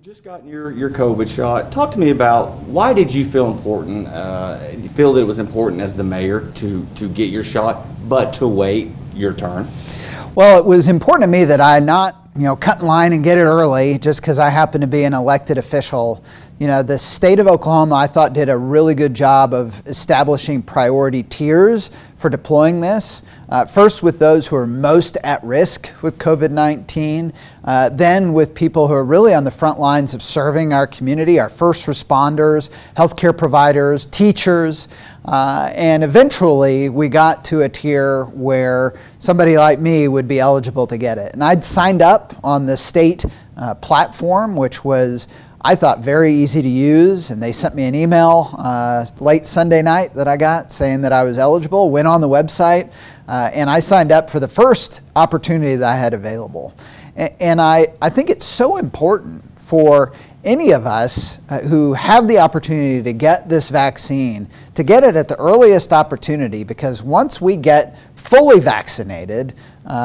just gotten your COVID shot. Talk to me about why did you feel important, you feel that it was important as the mayor to get your shot, but to wait your turn? Well, it was important to me that I not, cut in line and get it early just because I happen to be an elected official. The state of Oklahoma, I thought, did a really good job of establishing priority tiers for deploying this. First with those who are most at risk with COVID-19, then with people who are really on the front lines of serving our community, our first responders, healthcare providers, teachers, and eventually we got to a tier where somebody like me would be eligible to get it. And I'd signed up on the state platform, which was, I thought, very easy to use, and they sent me an email late Sunday night that I got saying that I was eligible, went on the website, and I signed up for the first opportunity that I had available. And I think it's so important for any of us who have the opportunity to get this vaccine to get it at the earliest opportunity, because once we get fully vaccinated,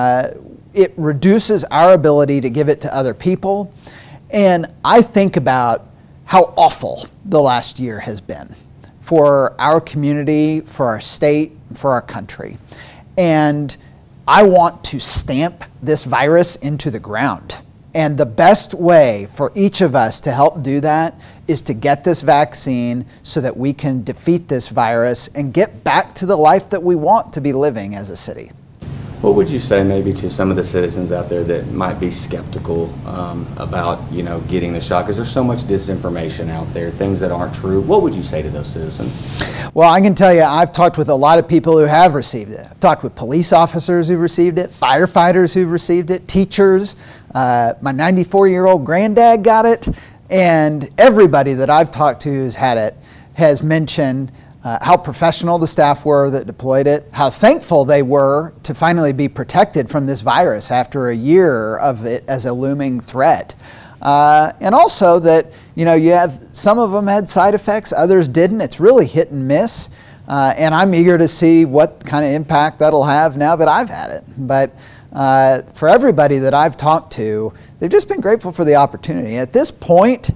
it reduces our ability to give it to other people. And I think about how awful the last year has been for our community, for our state, for our country. And I want to stamp this virus into the ground. And the best way for each of us to help do that is to get this vaccine so that we can defeat this virus and get back to the life that we want to be living as a city. What would you say maybe to some of the citizens out there that might be skeptical about, getting the shot? Because there's so much disinformation out there, things that aren't true. What would you say to those citizens? Well, I can tell you, I've talked with a lot of people who have received it. I've talked with police officers who've received it, firefighters who've received it, teachers. My 94-year-old granddad got it. And everybody that I've talked to who's had it has mentioned how professional the staff were that deployed it, how thankful they were to finally be protected from this virus after a year of it as a looming threat. And also that, you have some of them had side effects, others didn't. It's really hit and miss. And I'm eager to see what kind of impact that'll have now that I've had it. But for everybody that I've talked to, they've just been grateful for the opportunity. At this point,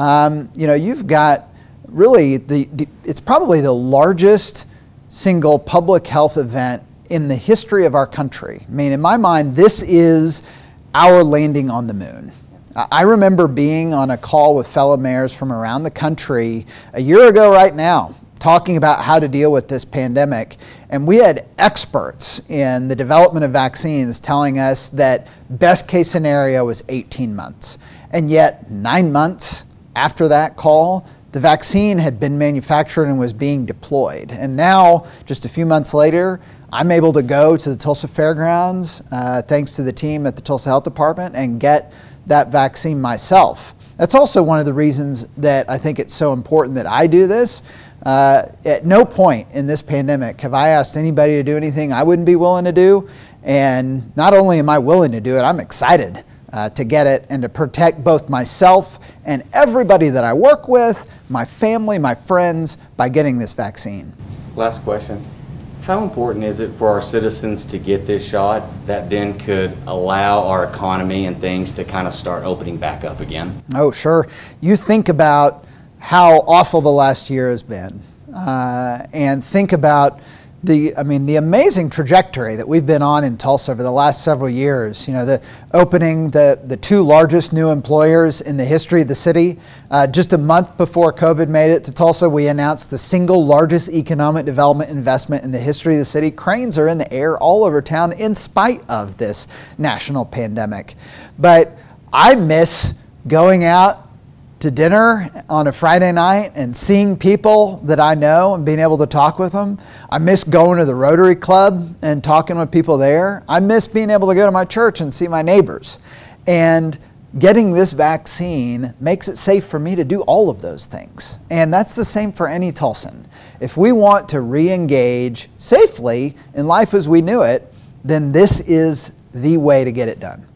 you've got really, it's probably the largest single public health event in the history of our country. I mean, in my mind, this is our landing on the moon. I remember being on a call with fellow mayors from around the country a year ago right now, talking about how to deal with this pandemic. And we had experts in the development of vaccines telling us that best case scenario was 18 months. And yet 9 months after that call, the vaccine had been manufactured and was being deployed. And now, just a few months later, I'm able to go to the Tulsa Fairgrounds, thanks to the team at the Tulsa Health Department, and get that vaccine myself. That's also one of the reasons that I think it's so important that I do this. At no point in this pandemic have I asked anybody to do anything I wouldn't be willing to do. And not only am I willing to do it, I'm excited to get it and to protect both myself and everybody that I work with, my family, my friends, by getting this vaccine. Last question. How important is it for our citizens to get this shot that then could allow our economy and things to kind of start opening back up again? Oh, sure. You think about how awful the last year has been, and think about the amazing trajectory that we've been on in Tulsa over the last several years. The opening the two largest new employers in the history of the city. Just a month before COVID made it to Tulsa, we announced the single largest economic development investment in the history of the city. Cranes are in the air all over town in spite of this national pandemic. But I miss going out to dinner on a Friday night and seeing people that I know and being able to talk with them. I miss going to the Rotary Club and talking with people there. I miss being able to go to my church and see my neighbors. And getting this vaccine makes it safe for me to do all of those things. And that's the same for any Tulsan. If we want to re-engage safely in life as we knew it, then this is the way to get it done.